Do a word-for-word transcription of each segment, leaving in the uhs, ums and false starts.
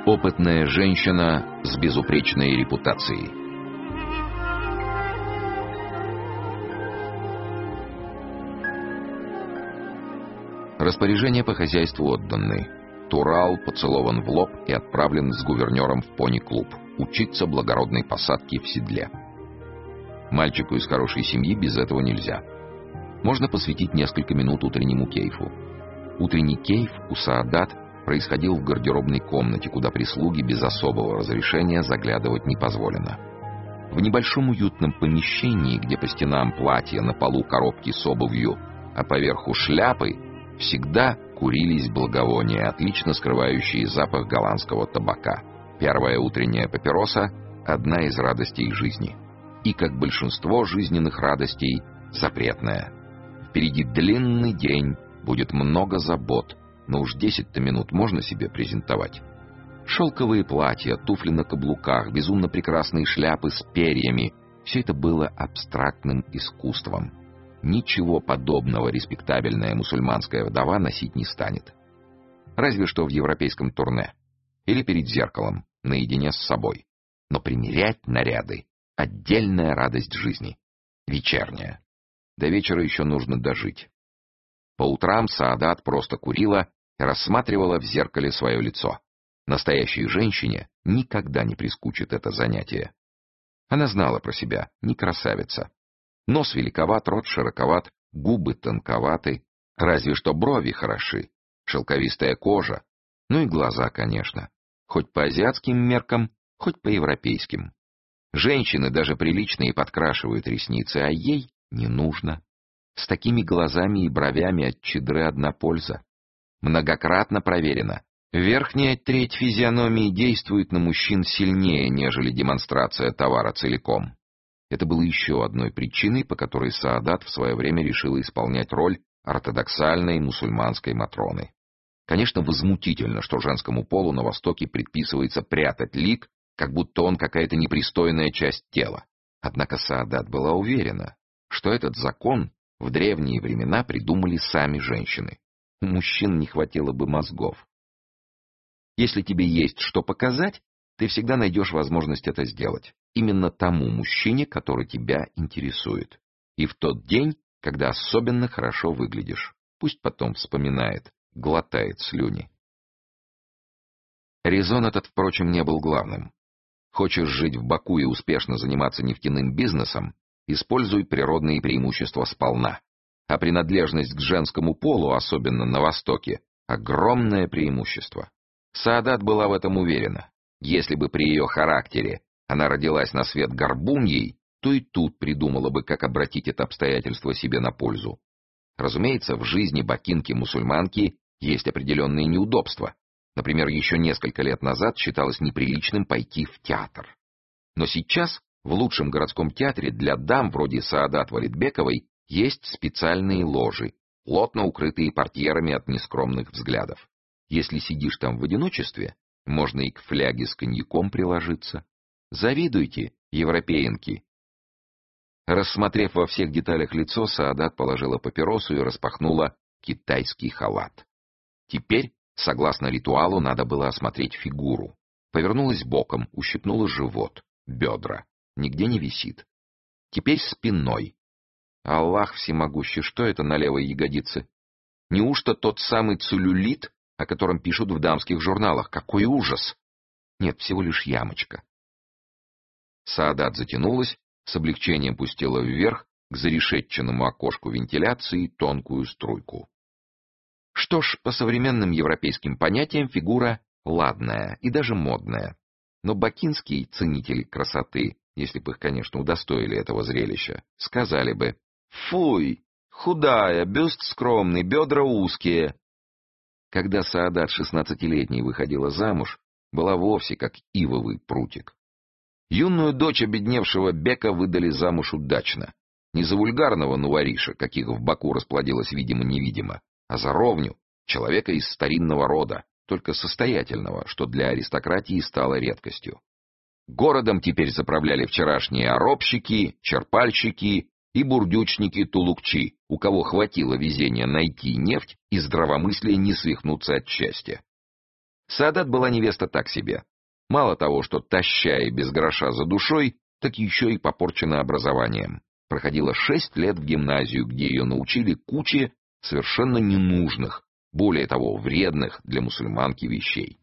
Опытная женщина с безупречной репутацией. Распоряжения по хозяйству отданы. Турал поцелован в лоб и отправлен с гувернером в пони-клуб учиться благородной посадке в седле. Мальчику из хорошей семьи без этого нельзя. Можно посвятить несколько минут утреннему кейфу. Утренний кейф у Саадат происходил в гардеробной комнате, куда прислуги без особого разрешения заглядывать не позволено. В небольшом уютном помещении, где по стенам платья, на полу коробки с обувью, а поверху шляпы, всегда курились благовония, отлично скрывающие запах голландского табака. Первая утренняя папироса — одна из радостей жизни. И, как большинство жизненных радостей, запретная. Впереди длинный день, будет много забот, но уж десять-то минут можно себе презентовать. Шелковые платья, туфли на каблуках, безумно прекрасные шляпы с перьями — все это было абстрактным искусством. Ничего подобного респектабельная мусульманская вдова носить не станет. Разве что в европейском турне. Или перед зеркалом, наедине с собой. Но примерять наряды — отдельная радость жизни. Вечерняя. До вечера еще нужно дожить. По утрам Саадат просто курила и рассматривала в зеркале свое лицо. Настоящей женщине никогда не прискучит это занятие. Она знала про себя, не красавица. Нос великоват, рот широковат, губы тонковаты, разве что брови хороши, шелковистая кожа, ну и глаза, конечно, хоть по азиатским меркам, хоть по европейским. Женщины даже приличные подкрашивают ресницы, а ей не нужно. С такими глазами и бровями от чадры одна польза. Многократно проверено. Верхняя треть физиономии действует на мужчин сильнее, нежели демонстрация товара целиком. Это было еще одной причиной, по которой Саадат в свое время решила исполнять роль ортодоксальной мусульманской матроны. Конечно, возмутительно, что женскому полу на Востоке предписывается прятать лик, как будто он какая-то непристойная часть тела. Однако Саадат была уверена, что этот закон в древние времена придумали сами женщины. У мужчин не хватило бы мозгов. Если тебе есть что показать, ты всегда найдешь возможность это сделать. Именно тому мужчине, который тебя интересует. И в тот день, когда особенно хорошо выглядишь. Пусть потом вспоминает, глотает слюни. Резон этот, впрочем, не был главным. Хочешь жить в Баку и успешно заниматься нефтяным бизнесом, используй природные преимущества сполна. А принадлежность к женскому полу, особенно на Востоке, огромное преимущество. Саадат была в этом уверена. Если бы при ее характере она родилась на свет горбуньей, то и тут придумала бы, как обратить это обстоятельство себе на пользу. Разумеется, в жизни бакинки-мусульманки есть определенные неудобства. Например, еще несколько лет назад считалось неприличным пойти в театр. Но сейчас в лучшем городском театре для дам вроде Саадат Валитбековой есть специальные ложи, плотно укрытые портьерами от нескромных взглядов. Если сидишь там в одиночестве, можно и к фляге с коньяком приложиться. Завидуйте, европеенки. Рассмотрев во всех деталях лицо, Саадат положила папиросу и распахнула китайский халат. Теперь, согласно ритуалу, надо было осмотреть фигуру. Повернулась боком, ущипнула живот, бедра. Нигде не висит. Теперь спиной. Аллах всемогущий, что это на левой ягодице? Неужто тот самый целлюлит, о котором пишут в дамских журналах? Какой ужас! Нет, всего лишь ямочка. Саадат затянулась, с облегчением пустила вверх к зарешетченному окошку вентиляции тонкую струйку. Что ж, по современным европейским понятиям фигура ладная и даже модная. Но бакинские ценители красоты, если бы их, конечно, удостоили этого зрелища, сказали бы: «Фуй, худая, бюст скромный, бедра узкие». Когда Саадат шестнадцатилетней выходила замуж, была вовсе как ивовый прутик. Юную дочь обедневшего бека выдали замуж удачно. Не за вульгарного нувариша, каких в Баку расплодилось видимо-невидимо, а за ровню, человека из старинного рода, только состоятельного, что для аристократии стало редкостью. Городом теперь заправляли вчерашние оробщики, черпальщики и бурдючники-тулукчи, у кого хватило везения найти нефть и здравомыслия не свихнуться от счастья. Саадат была невеста так себе. Мало того, что таща и без гроша за душой, так еще и попорчена образованием. Проходила шесть лет в гимназию, где ее научили куче совершенно ненужных, более того, вредных для мусульманки вещей.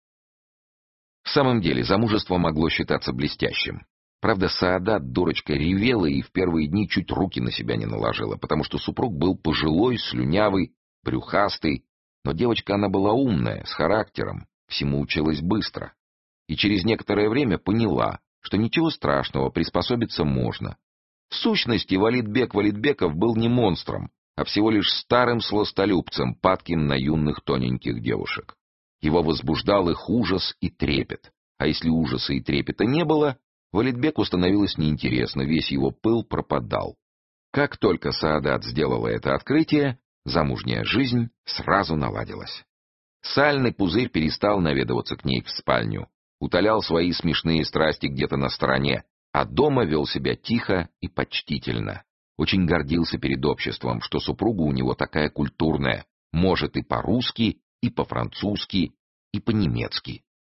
В самом деле, замужество могло считаться блестящим. Правда, Саадат, дурочка, ревела и в первые дни чуть руки на себя не наложила, потому что супруг был пожилой, слюнявый, брюхастый, но девочка она была умная, с характером, всему училась быстро. И через некоторое время поняла, что ничего страшного, приспособиться можно. В сущности, Валидбек Валидбеков был не монстром, а всего лишь старым сластолюбцем, падким на юных тоненьких девушек. Его возбуждал их ужас и трепет. А если ужаса и трепета не было, Валидбеку становилось неинтересно, весь его пыл пропадал. Как только Саадат сделала это открытие, замужняя жизнь сразу наладилась. Сальный пузырь перестал наведываться к ней в спальню, утолял свои смешные страсти где-то на стороне, а дома вел себя тихо и почтительно. Очень гордился перед обществом, что супруга у него такая культурная, может и по-русски, и по-французски, и по-немецки.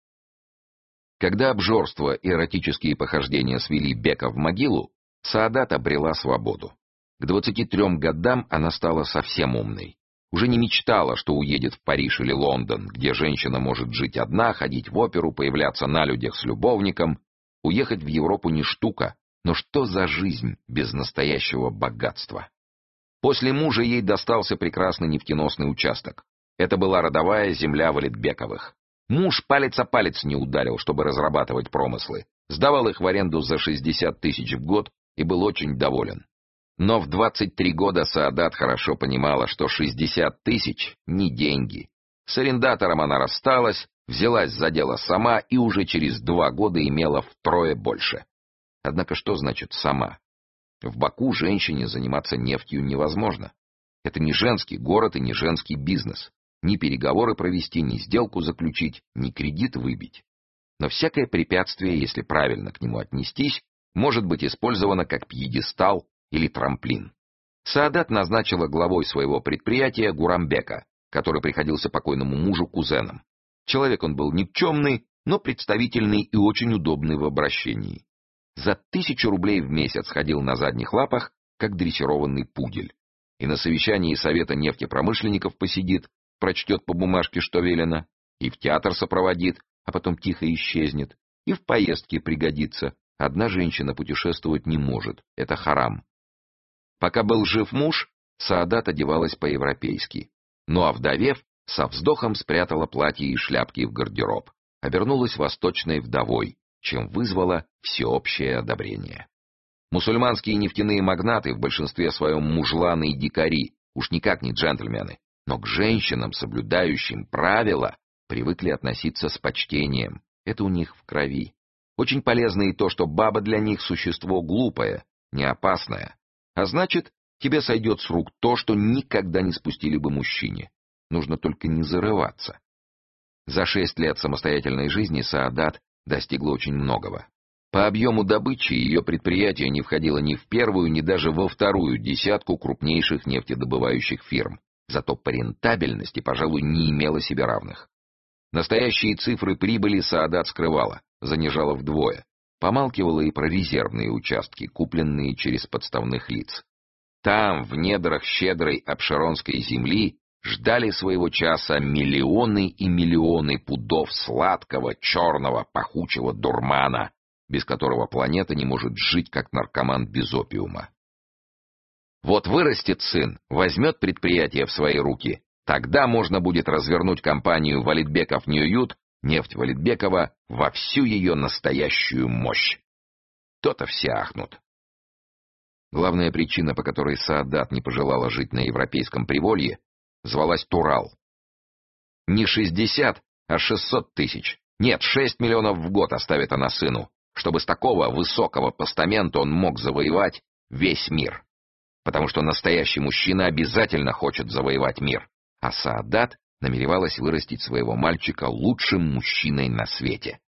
Когда обжорство и эротические похождения свели Бека в могилу, Саадат обрела свободу. К двадцати трем годам она стала совсем умной. Уже не мечтала, что уедет в Париж или Лондон, где женщина может жить одна, ходить в оперу, появляться на людях с любовником. Уехать в Европу не штука, но что за жизнь без настоящего богатства? После мужа ей достался прекрасный нефтеносный участок. Это была родовая земля Валидбековых. Муж палец о палец не ударил, чтобы разрабатывать промыслы. Сдавал их в аренду за шестьдесят тысяч в год и был очень доволен. Но в двадцать три года Саадат хорошо понимала, что шестьдесят тысяч — не деньги. С арендатором она рассталась, взялась за дело сама и уже через два года имела втрое больше. Однако что значит «сама»? В Баку женщине заниматься нефтью невозможно. Это не женский город и не женский бизнес. Ни переговоры провести, ни сделку заключить, ни кредит выбить. Но всякое препятствие, если правильно к нему отнестись, может быть использовано как пьедестал или трамплин. Саадат назначила главой своего предприятия Гурамбека, который приходился покойному мужу кузеном. Человек он был никчемный, но представительный и очень удобный в обращении. За тысячу рублей в месяц ходил на задних лапах, как дрессированный пудель. И на совещании Совета нефтепромышленников посидит, прочтет по бумажке, что велено, и в театр сопроводит, а потом тихо исчезнет, и в поездке пригодится. Одна женщина путешествовать не может, это харам. Пока был жив муж, Саадат одевалась по-европейски. Ну а вдовев, со вздохом спрятала платье и шляпки в гардероб, обернулась восточной вдовой, чем вызвала всеобщее одобрение. Мусульманские нефтяные магнаты в большинстве своем мужланы и дикари, уж никак не джентльмены, но к женщинам, соблюдающим правила, привыкли относиться с почтением. Это у них в крови. Очень полезно и то, что баба для них существо глупое, не опасное. А значит, тебе сойдет с рук то, что никогда не спустили бы мужчине. Нужно только не зарываться. За шесть лет самостоятельной жизни Саадат достигла очень многого. По объему добычи ее предприятие не входило ни в первую, ни даже во вторую десятку крупнейших нефтедобывающих фирм. Зато по рентабельности, пожалуй, не имела себе равных. Настоящие цифры прибыли Саадат скрывала, занижала вдвое. Помалкивала и про резервные участки, купленные через подставных лиц. Там, в недрах щедрой обширонской земли, ждали своего часа миллионы и миллионы пудов сладкого, черного, пахучего дурмана, без которого планета не может жить, как наркоман без опиума. Вот вырастет сын, возьмет предприятие в свои руки, тогда можно будет развернуть компанию Валидбеков Ньюют, нефть Валидбекова, во всю ее настоящую мощь. То-то все ахнут. Главная причина, по которой Саадат не пожелала жить на европейском приволье, звалась Турал. Не шестьдесят, а шестьсот тысяч. Нет, шесть миллионов в год оставит она сыну, чтобы с такого высокого постамента он мог завоевать весь мир. Потому что настоящий мужчина обязательно хочет завоевать мир, а Саадат намеревалась вырастить своего мальчика лучшим мужчиной на свете.